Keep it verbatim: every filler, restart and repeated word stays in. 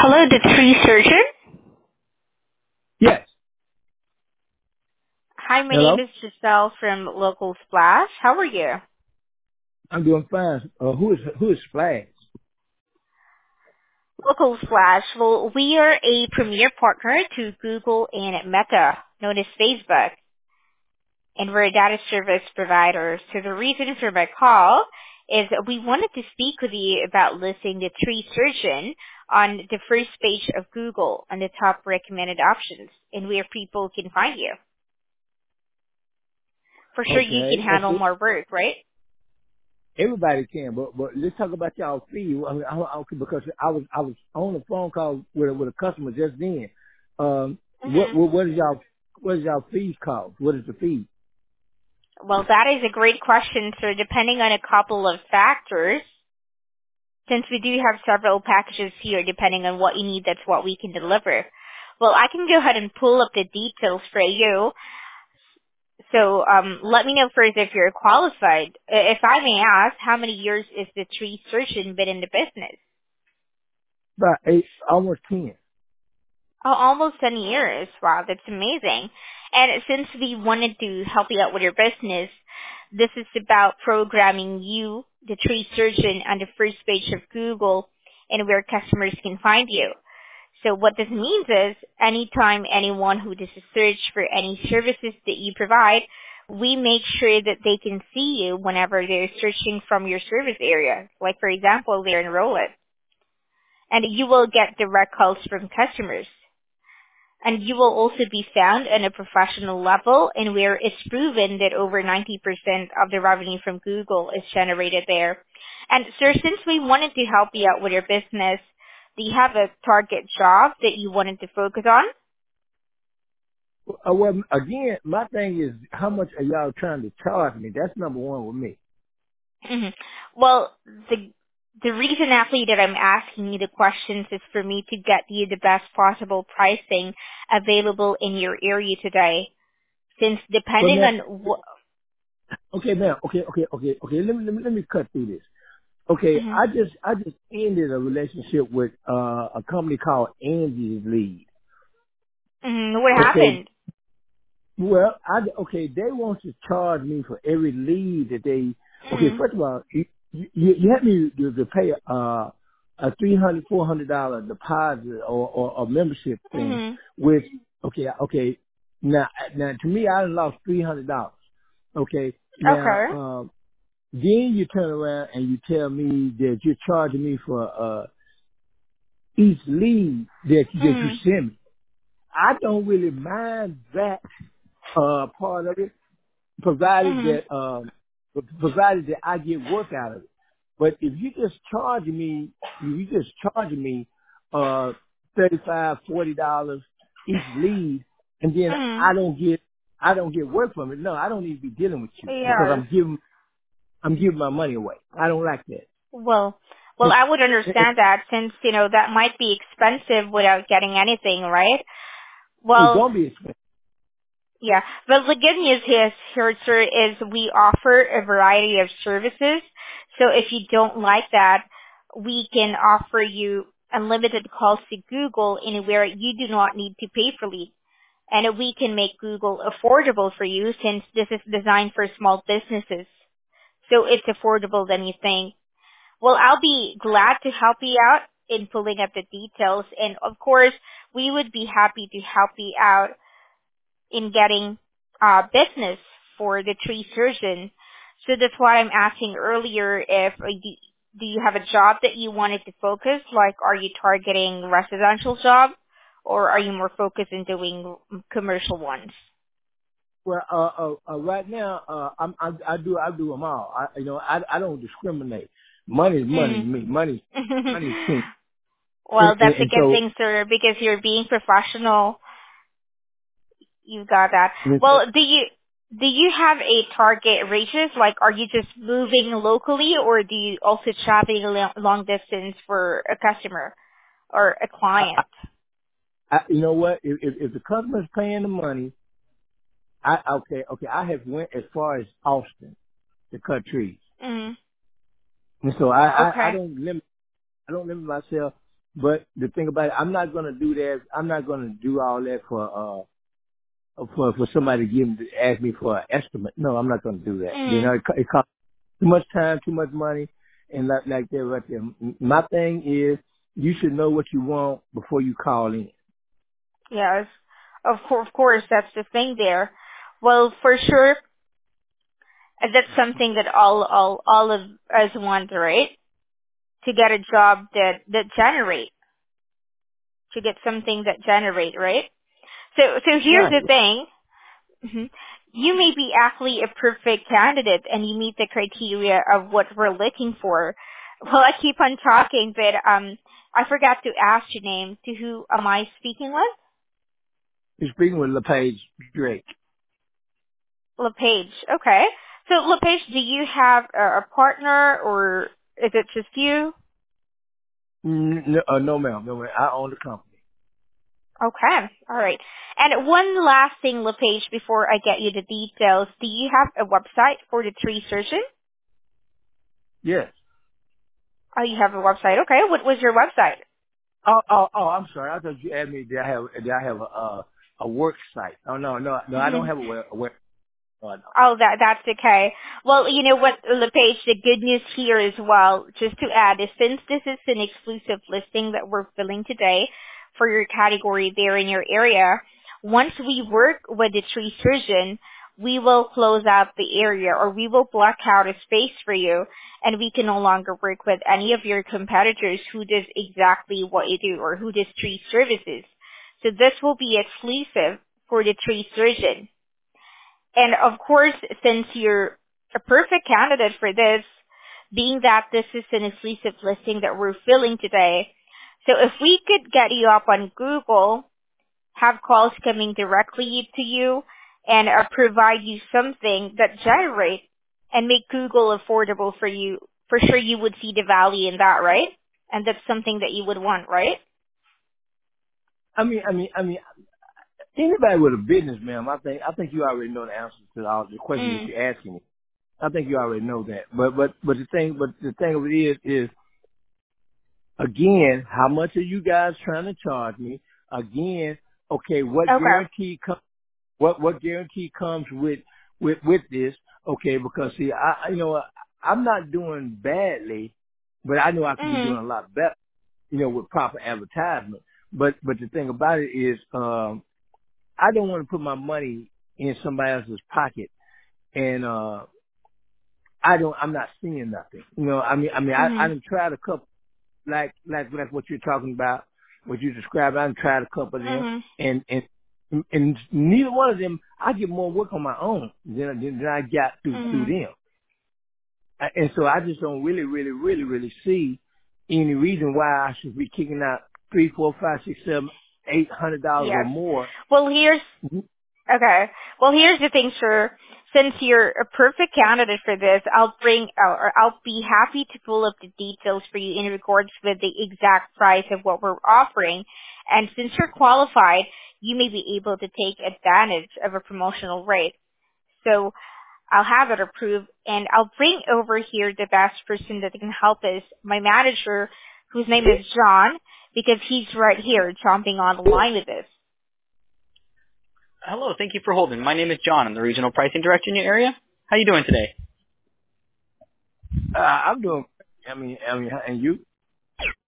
Hello, the tree surgeon. Yes. Hi, my name Hello. is Giselle from Local Splash. How are you? I'm doing fine. Uh, who is who is Splash? Local Splash. Well, we are a premier partner to Google and Meta, known as Facebook, and we're a data service provider. So the reason for my call is we wanted to speak with you about listing the tree surgeon on the first page of Google on the top recommended options and where people can find you. For sure you can Okay. handle Okay. more work, right? Everybody can, but but let's talk about y'all fee. I mean, I, I, because I was I was on a phone call with a, with a customer just then. Um, what Mm-hmm. what what is y'all what is y'all fees cost? What is the fee? Well, that is a great question. So depending on a couple of factors, since we do have several packages here, depending on what you need, that's what we can deliver. Well, I can go ahead and pull up the details for you. So um, let me know first if you're qualified. I- If I may ask, how many years is the tree surgeon been in the business? About eight, almost ten. Oh, almost ten years. Wow, that's amazing. And since we wanted to help you out with your business, this is about programming you, the tree surgeon, on the first page of Google and where customers can find you. So what this means is anytime anyone who does a search for any services that you provide, we make sure that they can see you whenever they're searching from your service area. Like for example, they're in Rollit. And you will get direct calls from customers, and you will also be found on a professional level and where it's proven that over ninety percent of the revenue from Google is generated there. And sir, since we wanted to help you out with your business, do you have a target job that you wanted to focus on? Uh, well, again, my thing is how much are y'all trying to charge me? That's number one with me. hmm Well, the the reason actually that I'm asking you the questions is for me to get you the best possible pricing available in your area today. Since But depending man, on what, okay, man, okay, okay, okay, okay. Let me let me let me cut through this. Okay, hmm I just I just ended a relationship with uh, a company called Angie's Lead. hmm what Okay, happened? well, I okay they want to charge me for every lead that they. Okay, Mhm. first of all, you you, you have me to, to pay uh, a three hundred four hundred dollar deposit or, or a membership thing. Mhm. Which okay okay now now to me I done lost three hundred dollars. Okay now Okay. um, then you turn around and you tell me that you're charging me for uh each lead that that you Mhm. send me. I don't really mind that uh part of it, provided Mhm. that um provided that I get work out of it. But if you just charging me, if you just charging me uh thirty five, forty dollars each lead, and then Mhm. I don't get I don't get work from it. No, I don't need to be dealing with you because Yes. I'm giving I'm giving my money away. I don't like that. Well, well, It, I would it, understand that since you know that might be expensive without getting anything, right? it's Well, gonna be expensive. yeah. But the good news is here, sir, is we offer a variety of services. So if you don't like that, we can offer you unlimited calls to Google anywhere you do not need to pay for leads. And we can make Google affordable for you since this is designed for small businesses. So it's affordable than you think. Well, I'll be glad to help you out in pulling up the details. And of course, we would be happy to help you out in getting uh, business for the tree surgeon. So that's why I'm asking earlier if uh, do, do you have a job that you wanted to focus? Like, are you targeting residential job, or are you more focused in doing commercial ones? Well, uh, uh, uh, right now, uh, I'm, I, I do, I do them all. I, you know, I, I don't discriminate. Money is money to Mhm. me. Money, money is king. And, Well, and, that's a and good so, thing, sir, because you're being professional. You got that. and so Well, do you do you have a target radius? Like, are you just moving locally, or do you also traveling a lo- long distance for a customer or a I, I, client? I, you know what? If, if, if the customer's paying the money, I, okay, okay, I have went as far as Austin to cut trees. Mm. And so I, I, I Okay. don't limit, I don't limit myself But the thing about it, I'm not gonna do that. I'm not gonna do all that for uh for for somebody to give me, ask me for an estimate. No, I'm not gonna do that. You Mm. know, it, co- it costs too much time, too much money, and like like that right there. M- My thing is, you should know what you want before you call in. Yes. Of, cour- of course, that's the thing there. Well, for sure, uh, that's something that all, all, all of us want, right? To get a job that, that generate, to get something that generate, right? So, so here's Right. the thing. Mhm. You may be actually a perfect candidate and you meet the criteria of what we're looking for. Well, I keep on talking, but um, I forgot to ask your name. To who am I speaking with? You're speaking with LePage Drake. LePage. Okay. So, LePage, do you have a, a partner or is it just you? Mm, No, uh, no ma'am, no ma'am. I own the company. Okay. All right. And one last thing, LePage, before I get you the details. Do you have a website for the tree surgeon? Yes. Oh, you have a website. Okay. What was your website? Oh, oh, oh, I'm sorry. I thought you asked me did I have did I have a uh, a work site? Oh no, no, no. I don't have a work. A work oh, no. Oh, that that's okay. Well, you know what, LePage, the good news here as well, just to add, is since this is an exclusive listing that we're filling today for your category there in your area, once we work with the tree surgeon, we will close out the area or we will block out a space for you and we can no longer work with any of your competitors who does exactly what you do or who does tree services. So this will be exclusive for the tree surgeon. And of course, since you're a perfect candidate for this, being that this is an exclusive listing that we're filling today, so if we could get you up on Google, have calls coming directly to you, and uh, provide you something that generates and make Google affordable for you, for sure you would see the value in that, right? And that's something that you would want, right? I mean, I mean, I mean, anybody with a business, ma'am. I think I think you already know the answers to all the questions that Mm. you're asking me. I think you already know that. But but but the thing but the thing of it is is again, how much are you guys trying to charge me? Again, okay, what Okay. guarantee comes what what guarantee comes with with with this? Okay, because see, I I- you know I'm not doing badly, but I know I could be doing Mm. a lot better. You know, with proper advertisement. But but the thing about it is, um, I don't want to put my money in somebody else's pocket, and uh, I don't. I'm not seeing nothing. You know, I mean, I mean, I I Mm. done tried a couple like like like what you're talking about, what you described. I done tried a couple of them, Mm. and and and neither one of them. I get more work on my own than than, than I got through through Mm. them. I- And so I just don't really, really, really, really see any reason why I should be kicking out three, four, five, six, seven, eight hundred dollars or Yes. more. Well, here's Okay. Well, here's the thing, sir. Since you're a perfect candidate for this, I'll bring, or I'll be happy to pull up the details for you in regards with the exact price of what we're offering. And since you're qualified, you may be able to take advantage of a promotional rate. So I'll have it approved and I'll bring over here the best person that can help us, my manager, whose name is John, because he's right here jumping on the line with us. Hello, thank you for holding. My name is John. I'm the regional pricing director in your area. How you doing today? Uh, I'm doing. I mean, I mean, and you?